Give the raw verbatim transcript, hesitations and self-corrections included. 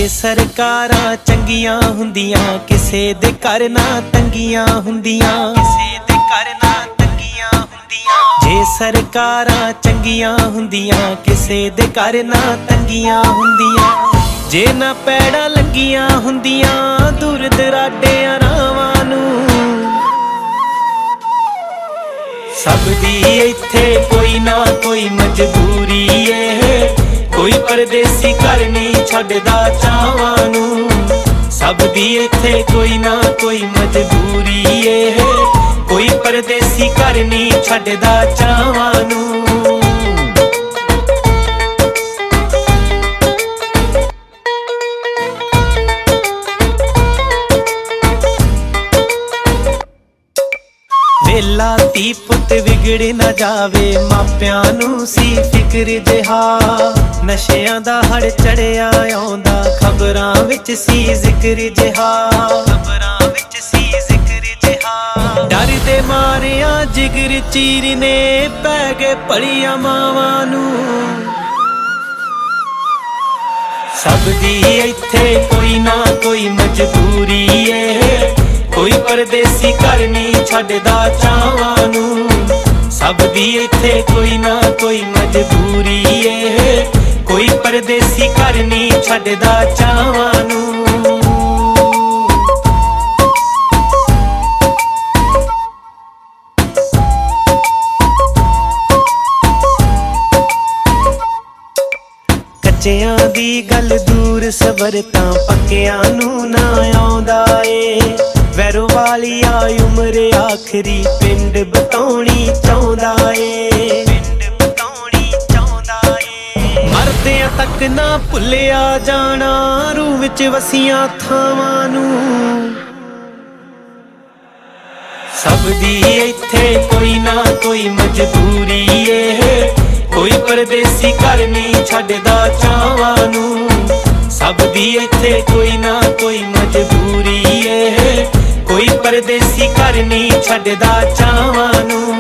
ਜੇ ਸਰਕਾਰਾਂ ਚੰਗੀਆਂ ਹੁੰਦੀਆਂ ਕਿਸੇ ਦੇ ਘਰ ਨਾ ਤੰਗੀਆਂ ਹੁੰਦੀਆਂ, ਕਿਸੇ ਦੇ ਘਰ ਨਾ ਤੰਗੀਆਂ ਹੁੰਦੀਆਂ। ਜੇ ਸਰਕਾਰਾਂ ਚੰਗੀਆਂ ਹੁੰਦੀਆਂ ਕਿਸੇ ਦੇ ਘਰ ਨਾ ਤੰਗੀਆਂ ਹੁੰਦੀਆਂ। ਜੇ ਨਾ ਪੈੜਾਂ ਲੱਗੀਆਂ ਹੁੰਦੀਆਂ ਦੂਰ ਦਰਾਡਿਆਂ ਰਾਵਾਂ ਨੂੰ। ਸਭ ਦੀ ਇੱਥੇ ਕੋਈ ਨਾ ਕੋਈ ਮਜਬੂਰੀ ਏ, ਕੋਈ ਪਰਦੇਸੀ ਘਰ ਨਹੀਂ ਛੱਡਦਾ ਚਾਵਾਂ ਨੂੰ। ਸਭ ਦੀ ਇੱਥੇ ਕੋਈ ਨਾ ਕੋਈ ਮਜਬੂਰੀ ਏ, ਕੋਈ ਪਰਦੇਸੀ ਘਰ ਨਹੀਂ ਛੱਡਦਾ ਚਾਵਾਂ ਨੂੰ। ਵੇਲਾ ਧੀ ਪੁੱਤ ਵਿਗੜ ਨਾ ਜਾਵੇ ਮਾਪਿਆਂ ਨੂੰ ਸੀ ਫਿਕਰ ਜਿਹਾ। ਨਸ਼ਿਆਂ ਦਾ ਹੜ ਚੜਿਆ ਆਉਂਦਾ ਖਬਰਾਂ ਵਿੱਚ ਸੀ ਜ਼ਿਕਰ ਜਿਹਾ, ਖਬਰਾਂ ਵਿੱਚ ਸੀ ਜ਼ਿਕਰ ਜਿਹਾ। ਡਰ ਦੇ ਮਾਰਿਆ ਜਿਗਰ ਚੀਰਨੇ ਪੈ ਗਏ ਭਲੀਆਂ ਮਾਵਾਂ ਨੂੰ। ਸਭ ਦੀ ਇੱਥੇ ਕੋਈ ਨਾ ਕੋਈ ਮਜਬੂਰੀ ਏ, ਕੋਈ ਪਰਦੇਸੀ ਘਰ ਨਹੀਂ ਛੱਡਦਾ ਚਾਵਾਂ ਨੂੰ। ਸਭ ਦੀ ਇੱਥੇ ਕੋਈ ਨਾ ਕੋਈ ਮਜਬੂਰੀ ਏ, ਕੋਈ ਪਰਦੇਸੀ ਘਰ ਨਹੀਂ ਛੱਡਦਾ ਚਾਵਾਂ ਨੂੰ। ਕੱਚਿਆਂ ਦੀ ਗੱਲ ਦੂਰ ਸਬਰ ਤਾਂ ਪੱਕਿਆਂ ਨੂੰ ਨਾ ਆਉਂਦਾ ਏ। ਵੈਰੋ ਵਾਲੀ ਆ ਉਮਰ ਆਖਰੀ ਪਿੰਡ ਬਤਾਉਣੀ ਚਾਹੁੰਦਾ ਏ, ਪਿੰਡ ਬਤਾਉਣੀ ਚਾਹੁੰਦਾ ਏ। ਮਰਦਿਆਂ ਤੱਕ ਨਾ ਭੁੱਲਿਆ ਜਾਣਾ ਰੂਹ ਵਿੱਚ ਵਸੀਆਂ ਥਾਵਾਂ ਨੂੰ। ਸਭ ਦੀ ਇੱਥੇ ਕੋਈ ਨਾ ਕੋਈ ਮਜਬੂਰੀ ਏ, ਕੋਈ ਪਰਦੇਸੀ ਘਰ ਨਹੀਂ ਛੱਡਦਾ ਚਾਵਾਂ ਨੂੰ। ਸਭ ਦੀ ਇੱਥੇ ਕੋਈ ਨਾ ਕੋਈ ਮਜਬੂਰੀ ਏ, ਕੋਈ ਪਰਦੇਸੀ ਘਰ ਨਹੀਂ ਛੱਡਦਾ ਚਾਵਾਂ ਨੂੰ।